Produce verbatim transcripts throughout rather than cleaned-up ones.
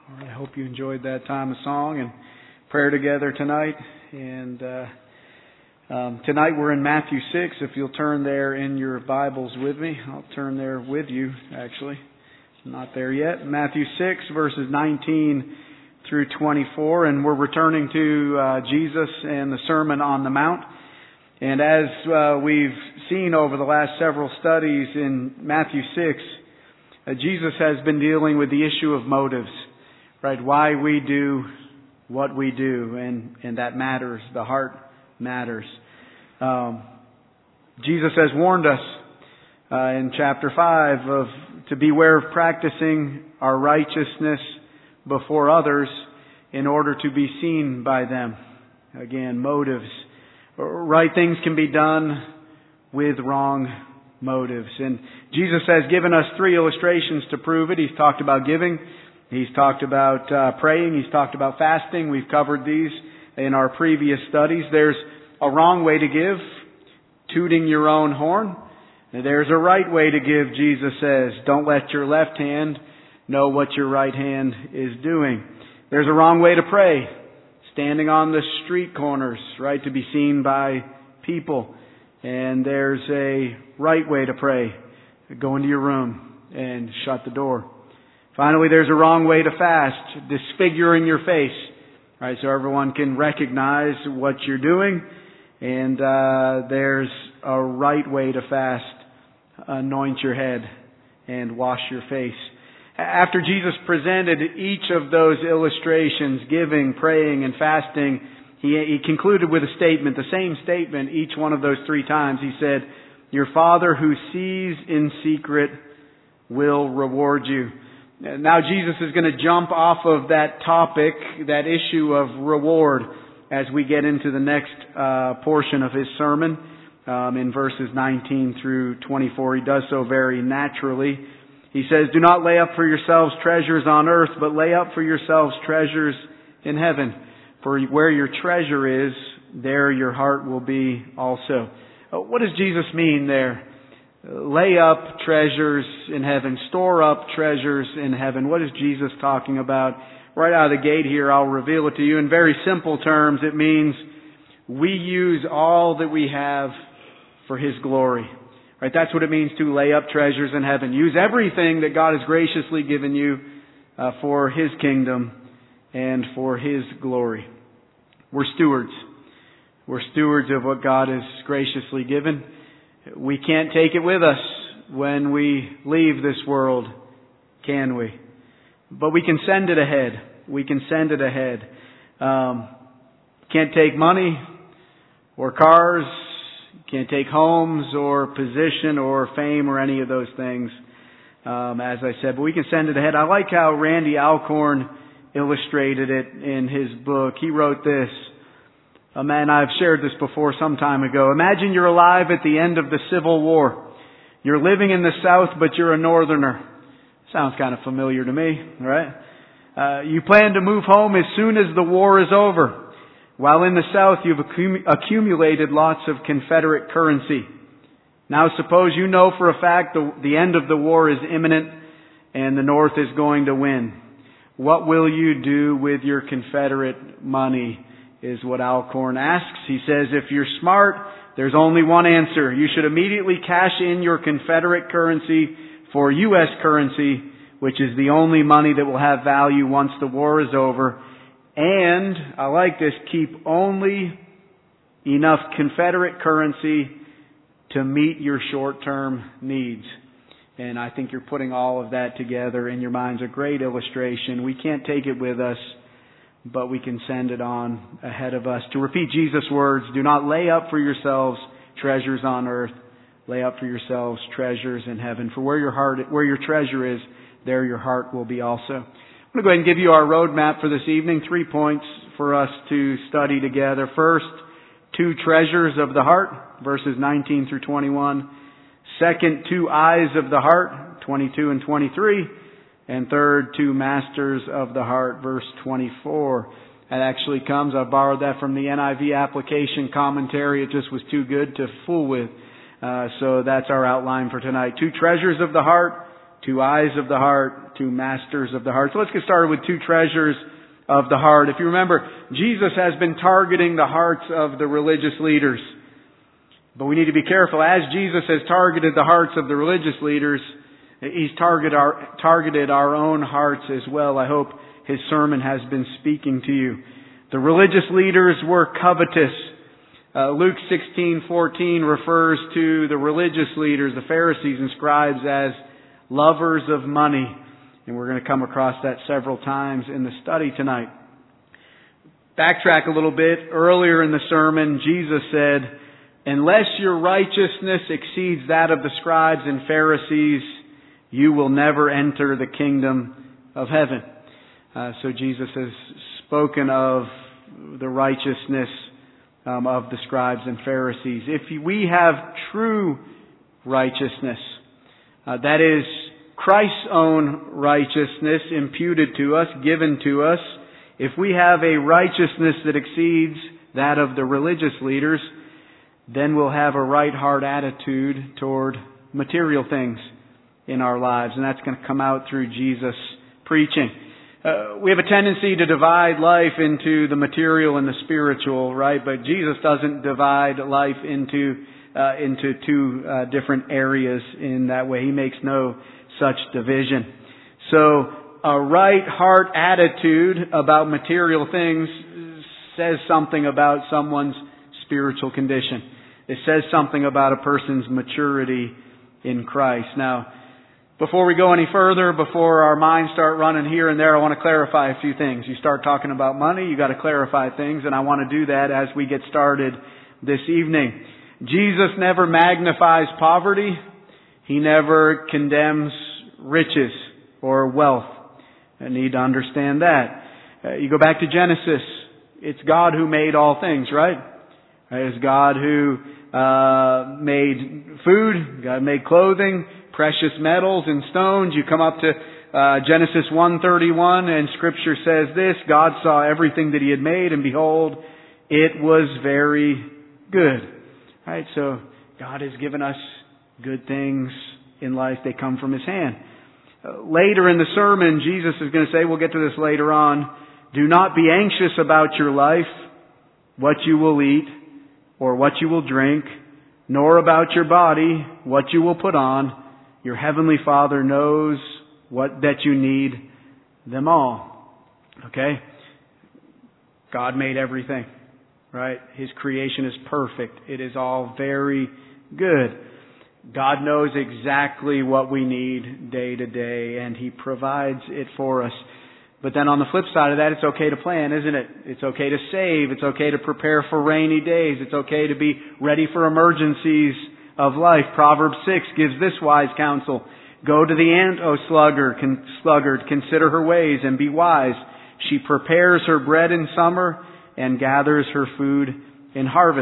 I hope you enjoyed that time of song and prayer together tonight. And uh, um, tonight we're in Matthew six. If you'll turn there in your Bibles with me, I'll turn there with you, actually. I'm not there yet. Matthew six, verses nineteen through twenty-four. And we're returning to uh, Jesus and the Sermon on the Mount. And as uh, we've seen over the last several studies in Matthew six, uh, Jesus has been dealing with the issue of motives. Right, why we do what we do, and, and that matters. The heart matters. Um, Jesus has warned us uh, in chapter five of to beware of practicing our righteousness before others in order to be seen by them. Again, motives. Right things can be done with wrong motives. And Jesus has given us three illustrations to prove it. He's talked about giving. He's talked about uh, praying. He's talked about fasting. We've covered these in our previous studies. There's a wrong way to give, tooting your own horn. And there's a right way to give, Jesus says. Don't let your left hand know what your right hand is doing. There's a wrong way to pray, standing on the street corners, right, to be seen by people. And there's a right way to pray. Go into your room and shut the door. Finally, there's a wrong way to fast, disfiguring your face, right, so everyone can recognize what you're doing. And uh, there's a right way to fast, anoint your head and wash your face. After Jesus presented each of those illustrations, giving, praying, and fasting, he, he concluded with a statement, the same statement each one of those three times. He said, "Your Father who sees in secret will reward you." Now Jesus is going to jump off of that topic, that issue of reward, as we get into the next uh, portion of his sermon um, in verses nineteen through twenty-four. He does so very naturally. He says, "Do not lay up for yourselves treasures on earth, but lay up for yourselves treasures in heaven. For where your treasure is, there your heart will be also." What does Jesus mean there? Lay up treasures in heaven. Store up treasures in heaven. What is Jesus talking about? Right out of the gate here, I'll reveal it to you. In very simple terms, it means we use all that we have for His glory. Right? That's what it means to lay up treasures in heaven. Use everything that God has graciously given you uh, for His kingdom and for His glory. We're stewards. We're stewards of what God has graciously given. We can't take it with us when we leave this world, can we? But we can send it ahead. We can send it ahead. Um, can't take money or cars. Can't take homes or position or fame or any of those things, um, as I said. But we can send it ahead. I like how Randy Alcorn illustrated it in his book. He wrote this. Uh, man, I've shared this before some time ago. Imagine you're alive at the end of the Civil War. You're living in the South, but you're a Northerner. Sounds kind of familiar to me, right? Uh, you plan to move home as soon as the war is over. While in the South, you've accum- accumulated lots of Confederate currency. Now suppose you know for a fact the, the end of the war is imminent and the North is going to win. What will you do with your Confederate money? Is what Alcorn asks. He says, if you're smart, there's only one answer. You should immediately cash in your Confederate currency for U S currency, which is the only money that will have value once the war is over. And, I like this, keep only enough Confederate currency to meet your short-term needs. And I think you're putting all of that together in your minds. A great illustration. We can't take it with us, but we can send it on ahead of us. To repeat Jesus' words, do not lay up for yourselves treasures on earth. Lay up for yourselves treasures in heaven. For where your heart, where your treasure is, there your heart will be also. I'm going to go ahead and give you our roadmap for this evening. Three points for us to study together. First, two treasures of the heart, verses nineteen through twenty-one. Second, two eyes of the heart, twenty-two and twenty-three. And third, two masters of the heart, verse twenty-four. That actually comes, I borrowed that from the N I V application commentary. It just was too good to fool with. Uh, so that's our outline for tonight. Two treasures of the heart, two eyes of the heart, two masters of the heart. So let's get started with two treasures of the heart. If you remember, Jesus has been targeting the hearts of the religious leaders. But we need to be careful. As Jesus has targeted the hearts of the religious leaders, He's targeted our, targeted our own hearts as well. I hope His sermon has been speaking to you. The religious leaders were covetous. Uh, Luke sixteen fourteen refers to the religious leaders, the Pharisees and scribes, as lovers of money. And we're going to come across that several times in the study tonight. Backtrack a little bit. Earlier in the sermon, Jesus said, "Unless your righteousness exceeds that of the scribes and Pharisees, you will never enter the kingdom of heaven." Uh, so Jesus has spoken of the righteousness um, of the scribes and Pharisees. If we have true righteousness, uh, that is Christ's own righteousness imputed to us, given to us, if we have a righteousness that exceeds that of the religious leaders, then we'll have a right heart attitude toward material things in our lives. And that's going to come out through Jesus' preaching. Uh, we have a tendency to divide life into the material and the spiritual, right? But Jesus doesn't divide life into uh, into two uh, different areas in that way. He makes no such division. So a right heart attitude about material things says something about someone's spiritual condition. It says something about a person's maturity in Christ. Now, before we go any further, before our minds start running here and there, I want to clarify a few things. You start talking about money, you got to clarify things, and I want to do that as we get started this evening. Jesus never magnifies poverty. He never condemns riches or wealth. I need to understand that. Uh, you go back to Genesis. It's God who made all things, right? It is God who uh made food, God made clothing, precious metals and stones. You come up to uh Genesis one thirty-one, and Scripture says this: God saw everything that He had made, and behold, it was very good. Right? So God has given us good things in life. They come from His hand. Uh, later in the sermon, Jesus is going to say, we'll get to this later on, do not be anxious about your life, what you will eat, or what you will drink, nor about your body, what you will put on. Your heavenly Father knows what that you need them all. Okay? God made everything, right? His creation is perfect. It is all very good. God knows exactly what we need day to day, and He provides it for us. But then on the flip side of that, it's okay to plan, isn't it? It's okay to save. It's okay to prepare for rainy days. It's okay to be ready for emergencies of life. Proverbs six gives this wise counsel: go to the ant, O sluggard, con- sluggard, consider her ways and be wise. She prepares her bread in summer and gathers her food in harvest.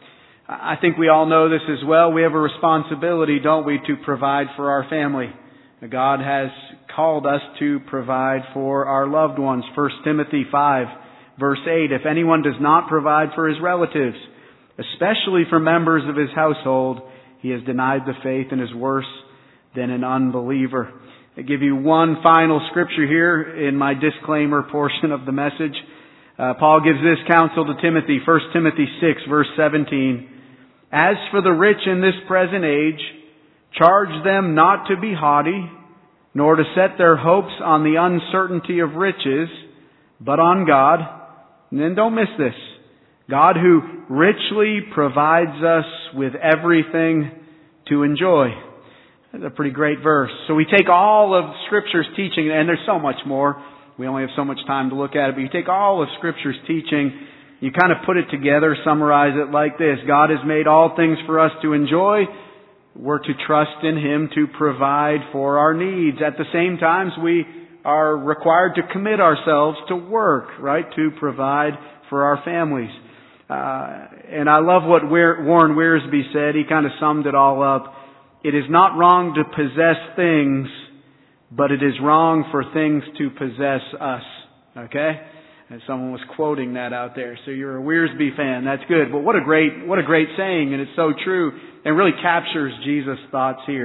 I think we all know this as well. We have a responsibility, don't we, to provide for our family. God has called us to provide for our loved ones. First Timothy five, verse eight, if anyone does not provide for his relatives, especially for members of his household, he has denied the faith and is worse than an unbeliever. I give you one final scripture here in my disclaimer portion of the message. Uh, Paul gives this counsel to Timothy, First Timothy six, verse seventeen. As for the rich in this present age, charge them not to be haughty, nor to set their hopes on the uncertainty of riches, but on God. And then don't miss this: God who richly provides us with everything to enjoy. That's a pretty great verse. So we take all of Scripture's teaching, and there's so much more. We only have so much time to look at it, but you take all of Scripture's teaching, you kind of put it together, summarize it like this: God has made all things for us to enjoy. We're to trust in Him to provide for our needs. At the same time, we are required to commit ourselves to work, right, to provide for our families. Uh, and I love what Warren Wiersbe said. He kind of summed it all up. It is not wrong to possess things, but it is wrong for things to possess us. Okay? And someone was quoting that out there. So you're a Wiersbe fan. That's good. But what a great, what a great saying. And it's so true. And really captures Jesus' thoughts here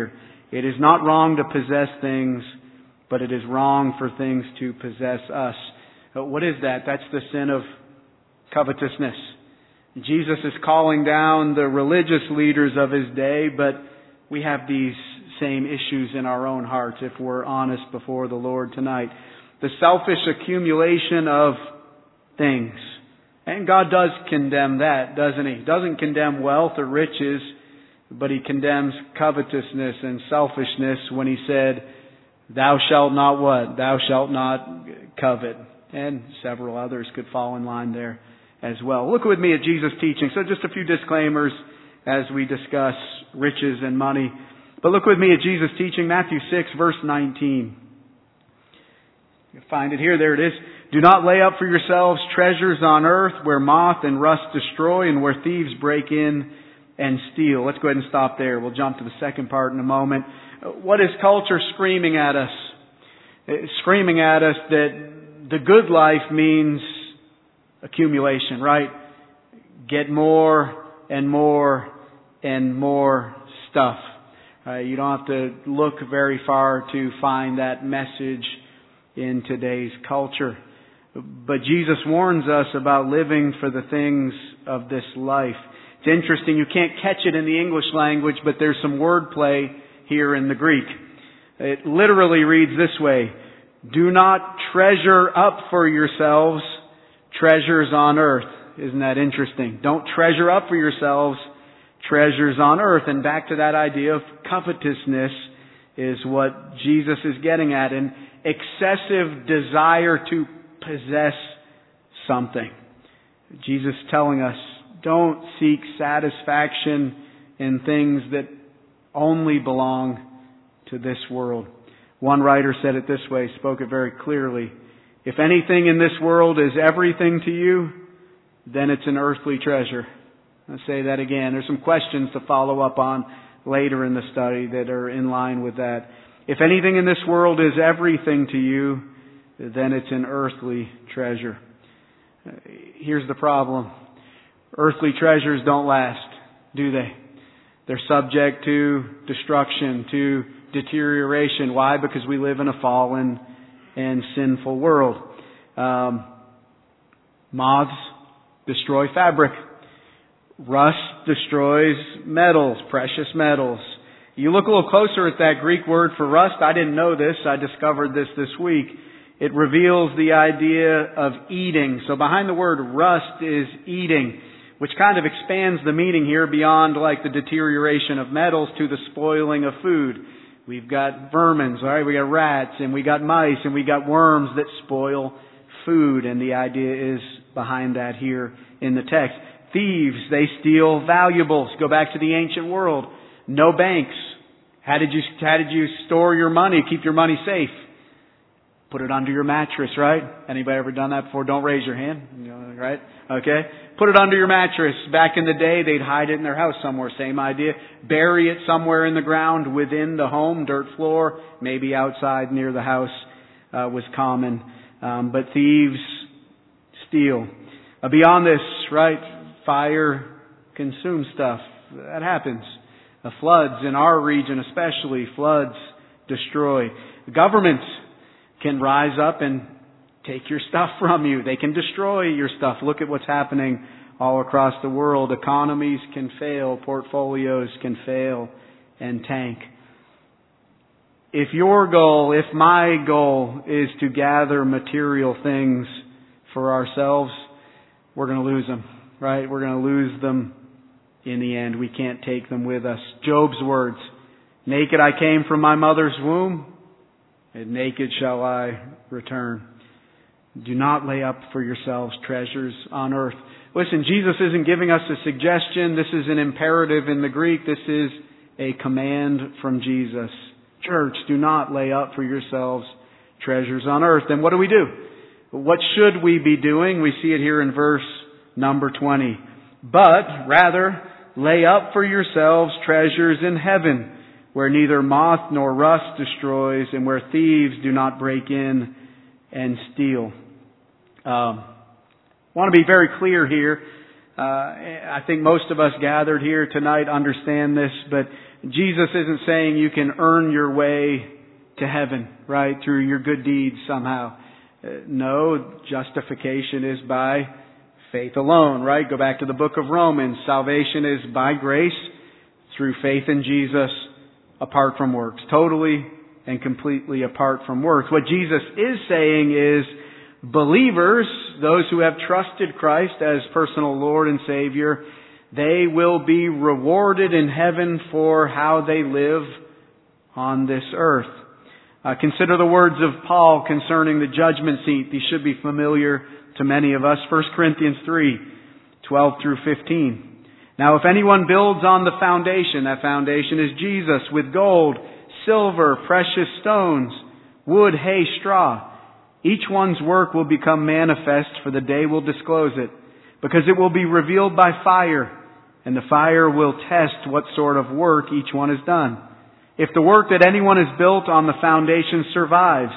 It is not wrong to possess things, but it is wrong for things to possess us. What is that? That's the sin of covetousness. Jesus is calling down the religious leaders of His day, but we have these same issues in our own hearts if we're honest before the Lord tonight. The selfish accumulation of things. And God does condemn that, doesn't He? He doesn't condemn wealth or riches, but He condemns covetousness and selfishness when He said, "Thou shalt not" what? "Thou shalt not covet." And several others could fall in line there as well. Look with me at Jesus' teaching. So just a few disclaimers as we discuss riches and money. But look with me at Jesus' teaching, Matthew six, verse nineteen. You'll find it here. There it is. "Do not lay up for yourselves treasures on earth where moth and rust destroy and where thieves break in and steal." Let's go ahead and stop there. We'll jump to the second part in a moment. What is culture screaming at us? It's screaming at us that the good life means accumulation, right? Get more and more and more stuff. Uh, you don't have to look very far to find that message in today's culture. But Jesus warns us about living for the things of this life. It's interesting, you can't catch it in the English language, but there's some wordplay here in the Greek. It literally reads this way: "Do not treasure up for yourselves treasures on earth." Isn't that interesting? Don't treasure up for yourselves treasures on earth. And back to that idea of covetousness is what Jesus is getting at. An excessive desire to possess something. Jesus is telling us, don't seek satisfaction in things that only belong to this world. One writer said it this way, spoke it very clearly. If anything in this world is everything to you, then it's an earthly treasure. I'll say that again. There's some questions to follow up on later in the study that are in line with that. If anything in this world is everything to you, then it's an earthly treasure. Here's the problem. Earthly treasures don't last, do they? They're subject to destruction, to deterioration. Why? Because we live in a fallen and sinful world. Um, moths destroy fabric. Rust destroys metals, precious metals. You look a little closer at that Greek word for rust. I didn't know this. I discovered this this week. It reveals the idea of eating. So behind the word rust is eating, which kind of expands the meaning here beyond like the deterioration of metals to the spoiling of food. We've got vermins, all right? We got rats and we got mice and we got worms that spoil food. And the idea is behind that here in the text. Thieves, they steal valuables. Go back to the ancient world. No banks. How did you, how did you store your money, keep your money safe? Put it under your mattress, right? Anybody ever done that before? Don't raise your hand, you know, right? Okay. Put it under your mattress. Back in the day, they'd hide it in their house somewhere. Same idea. Bury it somewhere in the ground within the home, dirt floor, maybe outside near the house uh, was common. Um, but thieves steal. Uh, beyond this, right? Fire consumes stuff. That happens. The floods in our region especially, floods destroy. Governments can rise up and take your stuff from you. They can destroy your stuff. Look at what's happening all across the world. Economies can fail. Portfolios can fail and tank. If your goal, if my goal is to gather material things for ourselves, we're going to lose them, right? We're going to lose them in the end. We can't take them with us. Job's words, naked I came from my mother's womb, and naked shall I return. Do not lay up for yourselves treasures on earth. Listen, Jesus isn't giving us a suggestion. This is an imperative in the Greek. This is a command from Jesus. Church, do not lay up for yourselves treasures on earth. Then what do we do? What should we be doing? We see it here in verse number twenty. But rather, lay up for yourselves treasures in heaven, where neither moth nor rust destroys, and where thieves do not break in and steal. Um, I want to be very clear here. Uh, I think most of us gathered here tonight understand this, but Jesus isn't saying you can earn your way to heaven, right, through your good deeds somehow. Uh, no, justification is by faith alone, right? Go back to the book of Romans. Salvation is by grace through faith in Jesus apart from works. Totally and completely apart from works. What Jesus is saying is believers, those who have trusted Christ as personal Lord and Savior, they will be rewarded in heaven for how they live on this earth. Uh, consider the words of Paul concerning the judgment seat. These should be familiar to many of us. First Corinthians three, twelve through fifteen. Now if anyone builds on the foundation, that foundation is Jesus, with gold, silver, precious stones, wood, hay, straw, each one's work will become manifest, for the day will disclose it, because it will be revealed by fire, and the fire will test what sort of work each one has done. If the work that anyone has built on the foundation survives,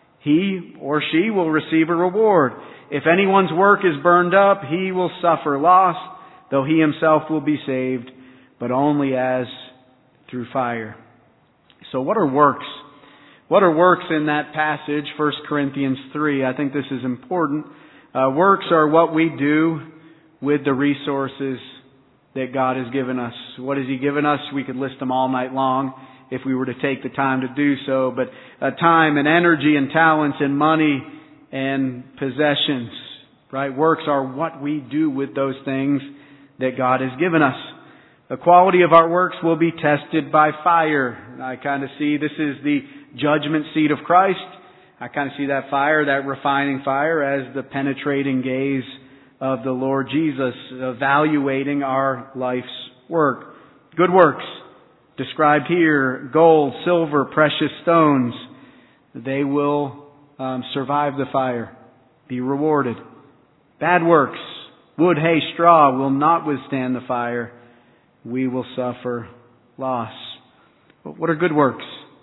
he or she will receive a reward. If anyone's work is burned up, he will suffer loss, though he himself will be saved, but only as through fire. So what are works? What are works in that passage, First Corinthians three? I think this is important. Uh, works are what we do with the resources that God has given us. What has He given us? We could list them all night long if we were to take the time to do so. But uh, time and energy and talents and money and possessions, right? Works are what we do with those things that God has given us. The quality of our works will be tested by fire. I kind of see this is the judgment seat of Christ. I kind of see that fire, that refining fire, as the penetrating gaze of the Lord Jesus, evaluating our life's work. Good works, described here, gold, silver, precious stones, they will um, survive the fire, be rewarded. Bad works, wood, hay, straw, will not withstand the fire. We will suffer loss. But what are good works?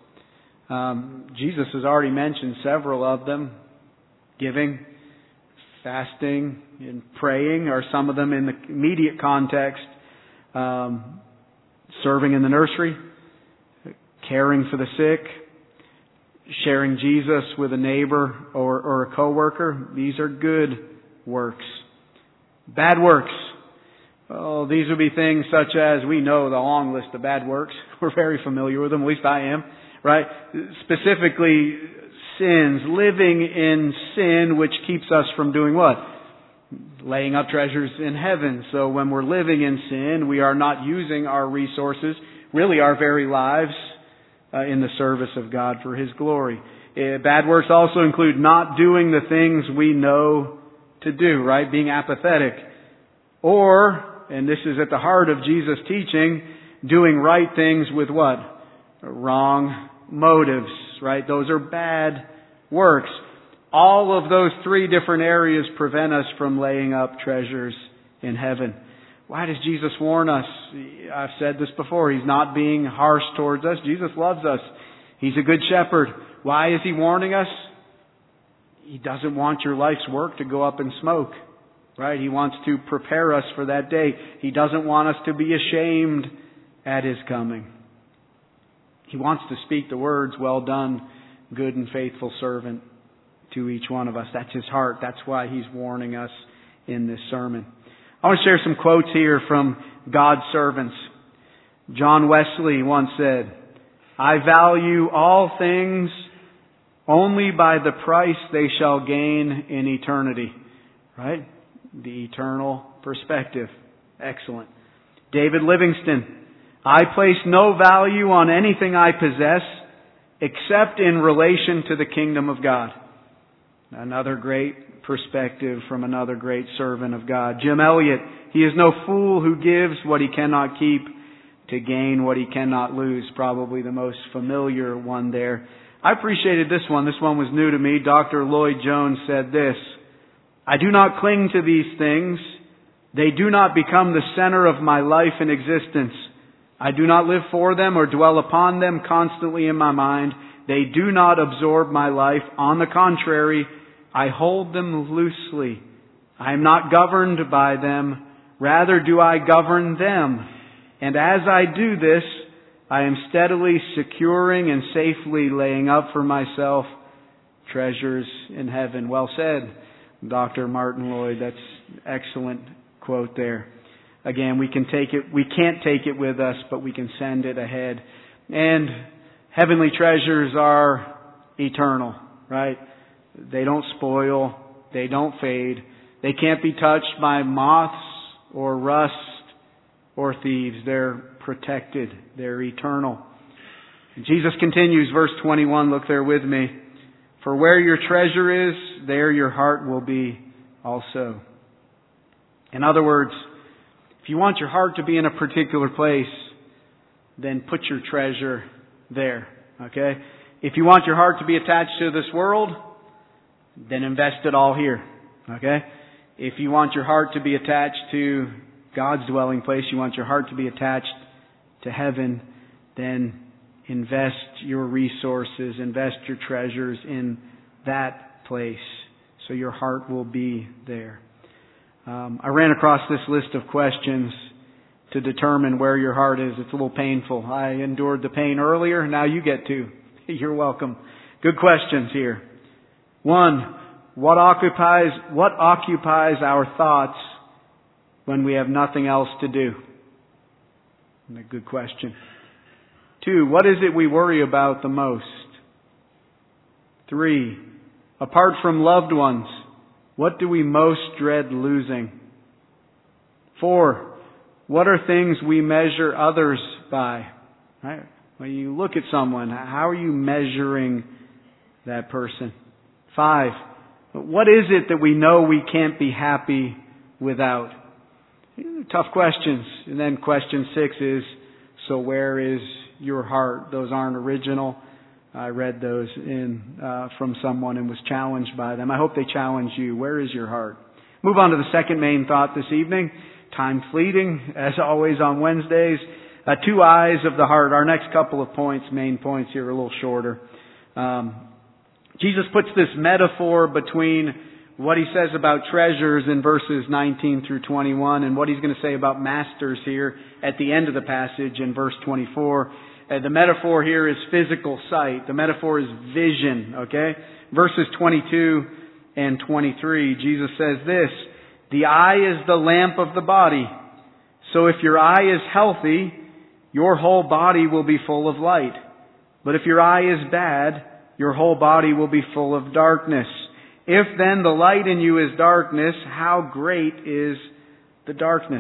Um, Jesus has already mentioned several of them. Giving, fasting, and praying are some of them in the immediate context. Um, serving in the nursery, caring for the sick, sharing Jesus with a neighbor or, or a coworker. These are good works. Bad works. Oh, these would be things such as, we know the long list of bad works. We're very familiar with them, at least I am, right? Specifically, sins, living in sin, which keeps us from doing what? Laying up treasures in heaven. So when we're living in sin, we are not using our resources, really our very lives, uh, in the service of God for His glory. Uh, bad works also include not doing the things we know to do, right? Being apathetic. Or, and this is at the heart of Jesus' teaching, doing right things with what? Wrong motives, right? Those are bad works. All of those three different areas prevent us from laying up treasures in heaven. Why does Jesus warn us? I've said this before. He's not being harsh towards us. Jesus loves us. He's a good shepherd. Why is He warning us? He doesn't want your life's work to go up in smoke. Right? He wants to prepare us for that day. He doesn't want us to be ashamed at His coming. He wants to speak the words, "Well done, good and faithful servant," to each one of us. That's His heart. That's why He's warning us in this sermon. I want to share some quotes here from God's servants. John Wesley once said, "I value all things only by the price they shall gain in eternity." Right? The eternal perspective. Excellent. David Livingston, "I place no value on anything I possess except in relation to the kingdom of God." Another great perspective from another great servant of God. Jim Elliot, "He is no fool who gives what he cannot keep to gain what he cannot lose." Probably the most familiar one there. I appreciated this one. This one was new to me. Doctor Lloyd Jones said this, "I do not cling to these things. They do not become the center of my life and existence. I do not live for them or dwell upon them constantly in my mind. They do not absorb my life. On the contrary, I hold them loosely. I am not governed by them. Rather do I govern them. And as I do this, I am steadily securing and safely laying up for myself treasures in heaven. Well said, Doctor Martin Lloyd. That's an excellent quote there. Again, we can take it, we can't take it with us, but we can send it ahead. And heavenly treasures are eternal, right? They don't spoil. They don't fade. They can't be touched by moths or rust or thieves. They're protected. They're eternal. And Jesus continues, verse twenty-one, look there with me. For where your treasure is, there your heart will be also. In other words, if you want your heart to be in a particular place, then put your treasure there. Okay? If you want your heart to be attached to this world, then invest it all here. Okay? If you want your heart to be attached to God's dwelling place, you want your heart to be attached to heaven, then invest your resources, invest your treasures in that place so your heart will be there. Um, I ran across this list of questions to determine where your heart is. It's a little painful. I endured the pain earlier. Now you get to. You're welcome. Good questions here. One, what occupies, what occupies our thoughts when we have nothing else to do? A good question. Two, what is it we worry about the most? Three, apart from loved ones, what do we most dread losing? Four, what are things we measure others by? Right? When you look at someone, how are you measuring that person? Five, what is it that we know we can't be happy without? Tough questions. And then question six is, so where is your heart? Those aren't original. I read those in uh, from someone and was challenged by them. I hope they challenge you. Where is your heart? Move on to the second main thought this evening. Time fleeting, as always on Wednesdays. Uh, two eyes of the heart. Our next couple of points, main points here, are a little shorter. Um, Jesus puts this metaphor between what he says about treasures in verses nineteen through twenty-one and what he's going to say about masters here at the end of the passage in verse twenty-four. Uh, the metaphor here is physical sight. The metaphor is vision, okay? Verses twenty-two and twenty-three, Jesus says this, the eye is the lamp of the body. So if your eye is healthy, your whole body will be full of light. But if your eye is bad, your whole body will be full of darkness. If then the light in you is darkness, how great is the darkness?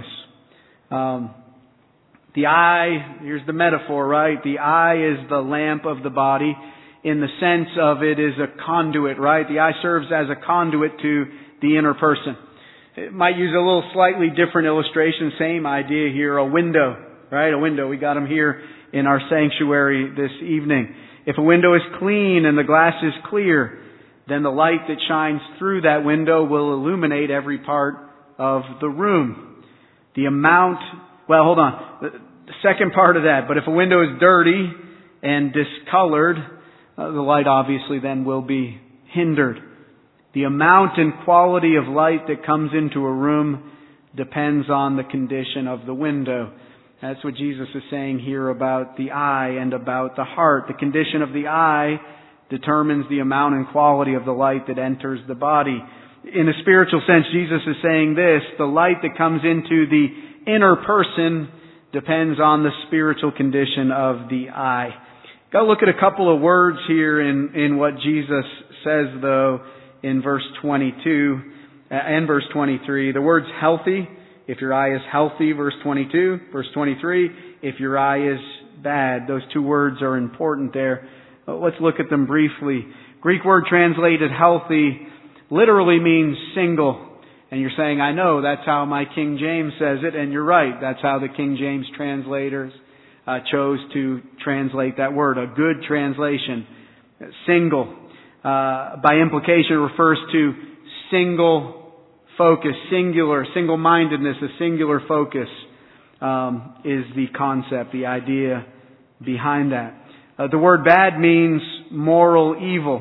Um, the eye, here's the metaphor, right? The eye is the lamp of the body in the sense of it is a conduit, right? The eye serves as a conduit to the inner person. It might use a little slightly different illustration, same idea here, a window, right? A window. We got them here in our sanctuary this evening. If a window is clean and the glass is clear, then the light that shines through that window will illuminate every part of the room. The amount, well, hold on. The, the second part of that, but if a window is dirty and discolored, uh, the light obviously then will be hindered. The amount and quality of light that comes into a room depends on the condition of the window. That's what Jesus is saying here about the eye and about the heart. The condition of the eye determines the amount and quality of the light that enters the body. In a spiritual sense, Jesus is saying this, the light that comes into the inner person depends on the spiritual condition of the eye. Got to look at a couple of words here in, in what Jesus says, though, in verse twenty-two and verse twenty-three. The words healthy, if your eye is healthy, verse twenty-two. Verse twenty-three, if your eye is bad. Those two words are important there. Let's look at them briefly. Greek word translated healthy literally means single. And you're saying, I know, that's how my King James says it, and you're right. That's how the King James translators uh, chose to translate that word. A good translation. Single. Uh, by implication refers to single focus, singular, single-mindedness, a singular focus um, is the concept, the idea behind that. Uh, the word bad means moral evil.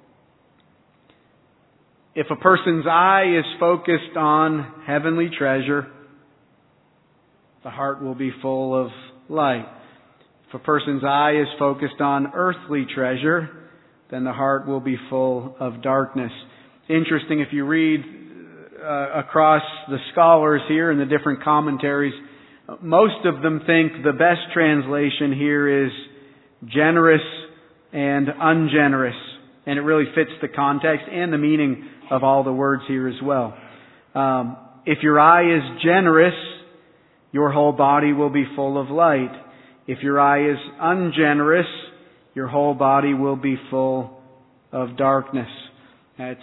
If a person's eye is focused on heavenly treasure, the heart will be full of light. If a person's eye is focused on earthly treasure, then the heart will be full of darkness. Interesting, if you read uh, across the scholars here and the different commentaries, most of them think the best translation here is generous and ungenerous. And it really fits the context and the meaning of all the words here as well. Um, if your eye is generous, your whole body will be full of light. If your eye is ungenerous, your whole body will be full of darkness. That's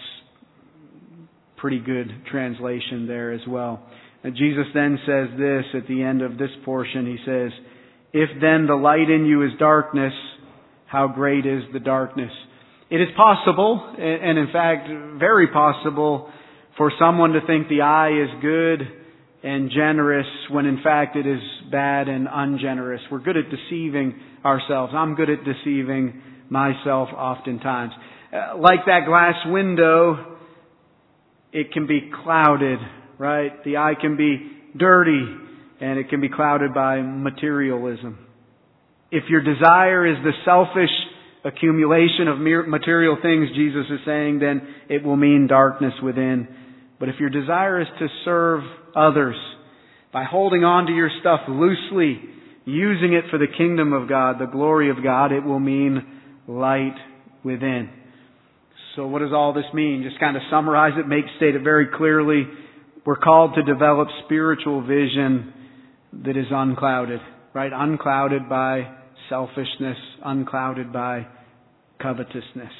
pretty good translation there as well. And Jesus then says this at the end of this portion. He says, "If then the light in you is darkness, how great is the darkness?" It is possible, and in fact, very possible, for someone to think the eye is good and generous when in fact it is bad and ungenerous. We're good at deceiving ourselves. I'm good at deceiving myself oftentimes. Uh, like that glass window, it can be clouded, right? The eye can be dirty and it can be clouded by materialism. If your desire is the selfish accumulation of material things, Jesus is saying, then it will mean darkness within. But if your desire is to serve others by holding on to your stuff loosely, using it for the kingdom of God, the glory of God, it will mean light within. So what does all this mean? Just kind of summarize it, make state it very clearly. We're called to develop spiritual vision that is unclouded, right? Unclouded by selfishness, unclouded by covetousness.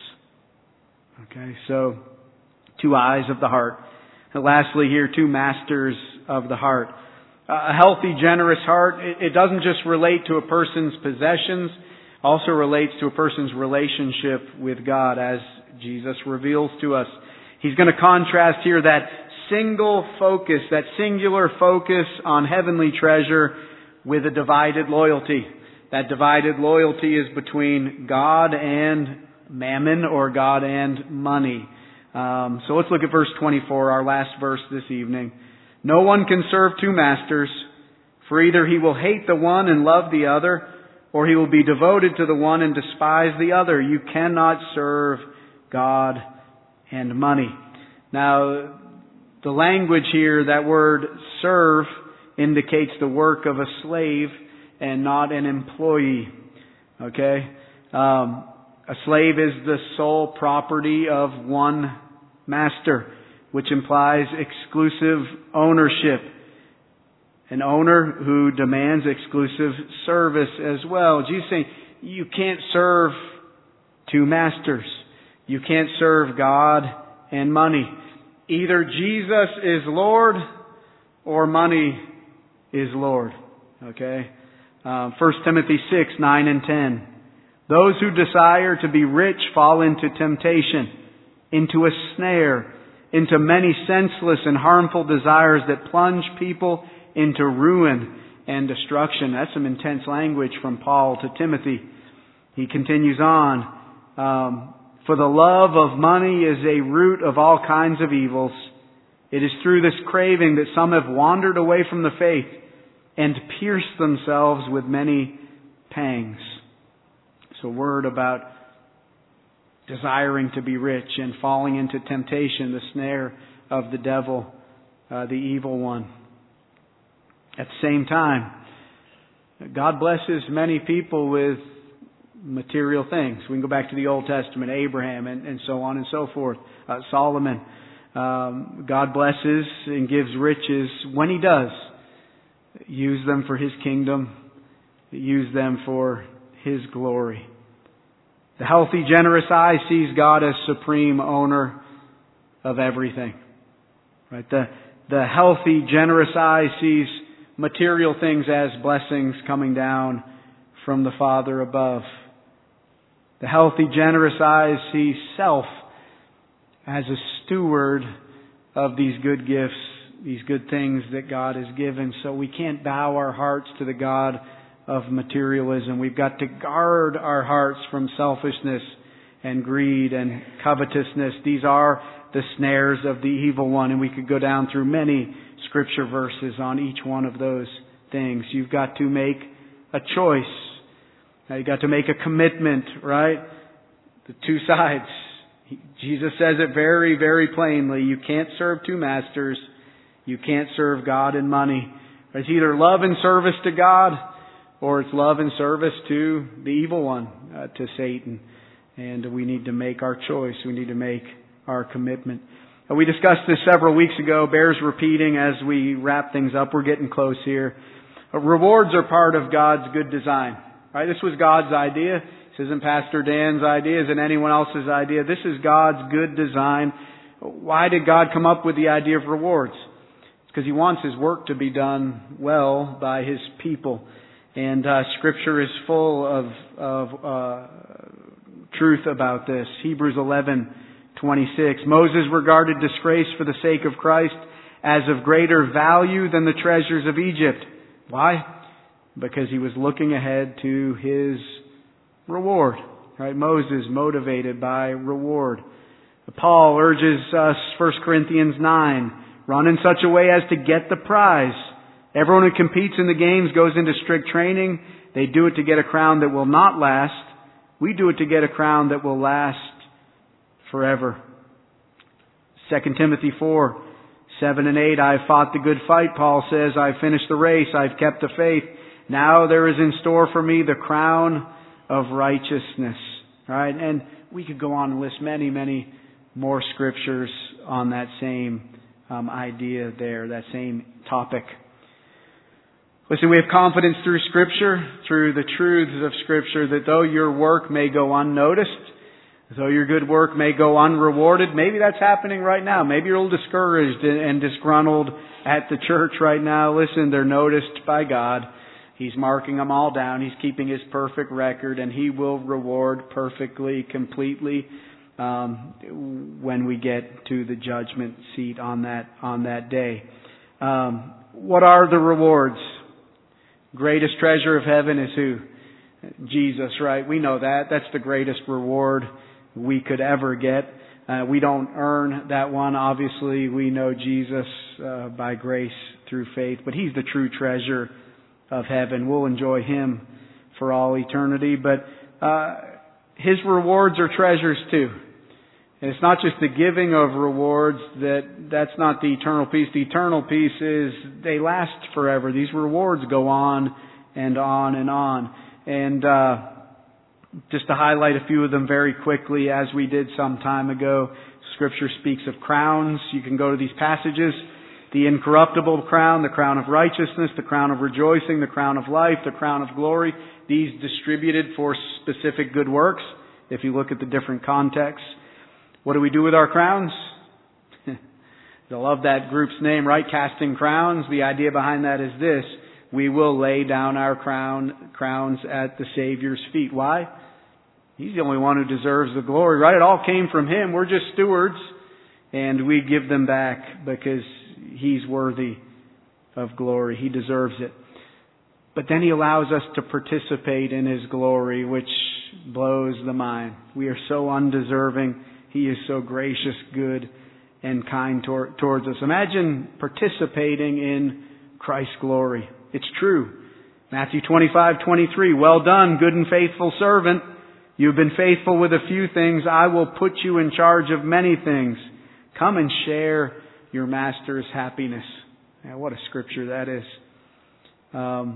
Okay, so two eyes of the heart. And lastly here, two masters of the heart. A healthy, generous heart, it doesn't just relate to a person's possessions, also relates to a person's relationship with God, as Jesus reveals to us. He's going to contrast here that single focus, that singular focus on heavenly treasure with a divided loyalty. That divided loyalty is between God and mammon, or God and money. Um, so let's look at verse twenty-four, our last verse this evening. "No one can serve two masters, for either he will hate the one and love the other, or he will be devoted to the one and despise the other. You cannot serve God and money." Now, the language here, that word serve, indicates the work of a slave and not an employee. Okay? Um, a slave is the sole property of one master, which implies exclusive ownership. An owner who demands exclusive service as well. Jesus is saying, you can't serve two masters. You can't serve God and money. Either Jesus is Lord or money is Lord. Okay? Um, First Timothy six, nine and ten. "Those who desire to be rich fall into temptation, into a snare, into many senseless and harmful desires that plunge people into ruin and destruction." That's some intense language from Paul to Timothy. He continues on, um, "For the love of money is a root of all kinds of evils. It is through this craving that some have wandered away from the faith and pierced themselves with many pangs." So a word about desiring to be rich and falling into temptation, the snare of the devil, uh, the evil one. At the same time, God blesses many people with material things. We can go back to the Old Testament, Abraham, and, and so on and so forth. Uh, Solomon. Um, God blesses and gives riches when He does. Use them for His kingdom. Use them for His glory. The healthy, generous eye sees God as supreme owner of everything. Right? The, the healthy, generous eye sees material things as blessings coming down from the Father above. The healthy, generous eye sees self as a steward of these good gifts, these good things that God has given. So we can't bow our hearts to the God of materialism. We've got to guard our hearts from selfishness and greed and covetousness. These are the snares of the evil one, and we could go down through many scripture verses on each one of those things. You've got to make a choice. Now you got to make a commitment, right? The two sides. He, Jesus says it very, very plainly. You can't serve two masters. You can't serve God and money. It's either love and service to God, or it's love and service to the evil one, uh, to Satan. And we need to make our choice. We need to make our commitment. Uh, we discussed this several weeks ago. Bears repeating as we wrap things up. We're getting close here. Uh, rewards are part of God's good design. Right? This was God's idea. This isn't Pastor Dan's idea. Isn't anyone else's idea. This is God's good design. Why did God come up with the idea of rewards? It's because He wants His work to be done well by His people. And uh, Scripture is full of, of uh, truth about this. Hebrews eleven twenty-six. Moses regarded disgrace for the sake of Christ as of greater value than the treasures of Egypt. Why? Because he was looking ahead to his reward. Right? Moses motivated by reward. Paul urges us, First Corinthians nine, run in such a way as to get the prize. Everyone who competes in the games goes into strict training. They do it to get a crown that will not last. We do it to get a crown that will last forever. Second Timothy four, seven and eight, I have fought the good fight, Paul says. I have finished the race. I have kept the faith. Now there is in store for me the crown of righteousness. All right, and we could go on and list many, many more scriptures on that same um, idea there, that same topic. Listen, we have confidence through Scripture, through the truths of Scripture, that though your work may go unnoticed, though your good work may go unrewarded, maybe that's happening right now. Maybe you're a little discouraged and disgruntled at the church right now. Listen, they're noticed by God. He's marking them all down. He's keeping His perfect record, and He will reward perfectly, completely, um, when we get to the judgment seat on that on that day. Um, what are the rewards? Greatest treasure of heaven is who? Jesus, right? We know that. That's the greatest reward we could ever get. Uh, we don't earn that one. Obviously, we know Jesus uh, by grace through faith, but He's the true treasure of heaven. We'll enjoy Him for all eternity, but uh, His rewards are treasures too. And it's not just the giving of rewards, that that's not the eternal peace. The eternal peace is they last forever. These rewards go on and on and on. And uh, just to highlight a few of them very quickly, as we did some time ago, Scripture speaks of crowns. You can go to these passages. The incorruptible crown, the crown of righteousness, the crown of rejoicing, the crown of life, the crown of glory. These distributed for specific good works, if you look at the different contexts. What do we do with our crowns? I love that group's name, right? Casting Crowns. The idea behind that is this. We will lay down our crown, crowns at the Savior's feet. Why? He's the only one who deserves the glory, right? It all came from Him. We're just stewards, and we give them back because He's worthy of glory. He deserves it. But then He allows us to participate in His glory, which blows the mind. We are so undeserving. He is so gracious, good, and kind tor- towards us. Imagine participating in Christ's glory. It's true. Matthew twenty-five twenty-three, well done, good and faithful servant. You've been faithful with a few things. I will put you in charge of many things. Come and share your master's happiness. Now, what a scripture that is. Um,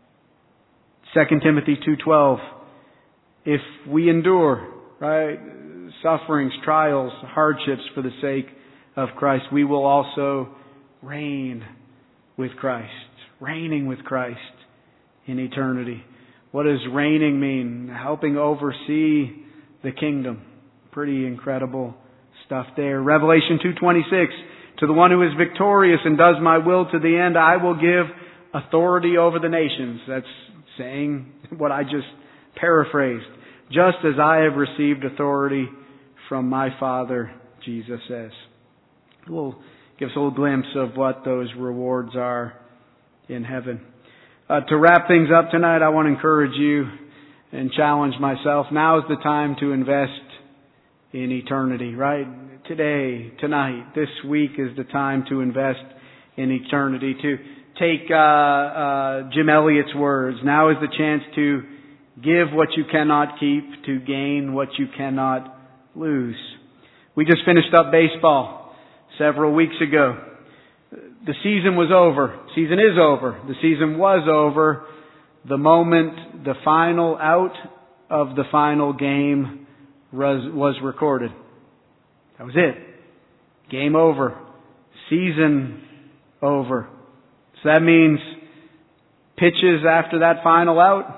Second Timothy two twelve. If we endure, right, sufferings, trials, hardships for the sake of Christ, we will also reign with Christ. Reigning with Christ in eternity. What does reigning mean? Helping oversee the kingdom. Pretty incredible stuff there. Revelation two twenty-six. To the one who is victorious and does my will to the end, I will give authority over the nations. That's saying what I just paraphrased. Just as I have received authority from my Father, Jesus says. We'll give us a little glimpse of what those rewards are in heaven. Uh, to wrap things up tonight, I want to encourage you and challenge myself. Now is the time to invest in eternity, right? Today, tonight, this week is the time to invest in eternity. To take uh, uh, Jim Elliot's words, now is the chance to Give what you cannot keep to gain what you cannot lose. We just finished up baseball several weeks ago. The season was over. Season is over. The season was over the moment the final out of the final game was, was recorded. That was it. Game over. Season over. So that means pitches after that final out,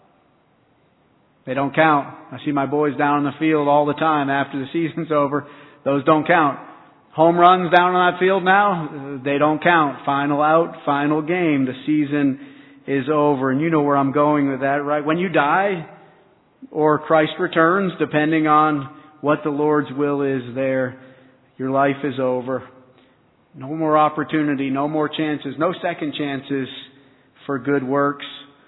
they don't count. I see my boys down in the field all the time after the season's over. Those don't count. Home runs down on that field now, they don't count. Final out, final game. The season is over. And you know where I'm going with that, right? When you die or Christ returns, depending on what the Lord's will is there, your life is over. No more opportunity, no more chances, no second chances for good works.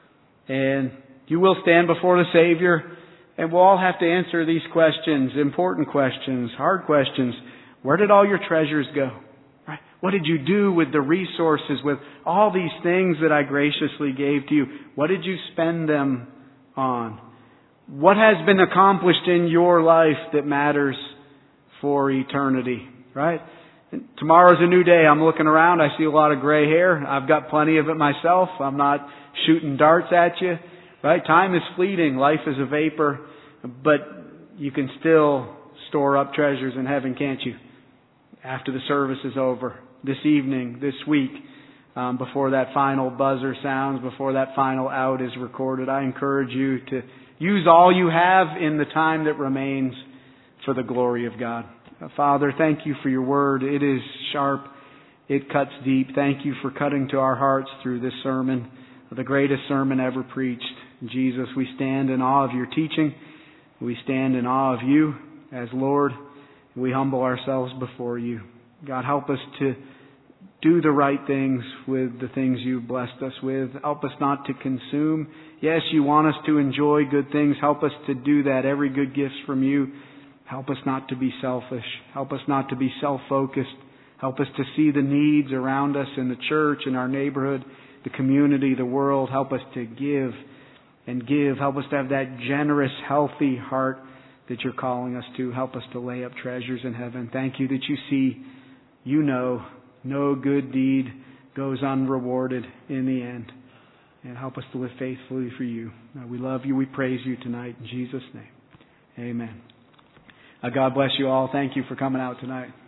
And you will stand before the Savior, and we'll all have to answer these questions, important questions, hard questions. Where did all your treasures go? Right? What did you do with the resources, with all these things that I graciously gave to you? What did you spend them on? What has been accomplished in your life that matters for eternity? Right? And tomorrow's a new day. I'm looking around. I see a lot of gray hair. I've got plenty of it myself. I'm not shooting darts at you. Right? Time is fleeting. Life is a vapor. But you can still store up treasures in heaven, can't you? After the service is over, this evening, this week, um, before that final buzzer sounds, before that final out is recorded, I encourage you to use all you have in the time that remains for the glory of God. Uh, Father, thank you for your word. It is sharp. It cuts deep. Thank you for cutting to our hearts through this sermon, the greatest sermon ever preached. Jesus, we stand in awe of your teaching. We stand in awe of you as Lord. We humble ourselves before you. God, help us to do the right things with the things you've blessed us with. Help us not to consume. Yes, you want us to enjoy good things. Help us to do that. Every good gift's from you. Help us not to be selfish. Help us not to be self-focused. Help us to see the needs around us in the church, in our neighborhood, the community, the world. Help us to give and give. Help us to have that generous, healthy heart that you're calling us to. Help us to lay up treasures in heaven. Thank you that you see, you know, no good deed goes unrewarded in the end. And help us to live faithfully for you. Uh, we love you. We praise you tonight in Jesus' name. Amen. Uh, God bless you all. Thank you for coming out tonight.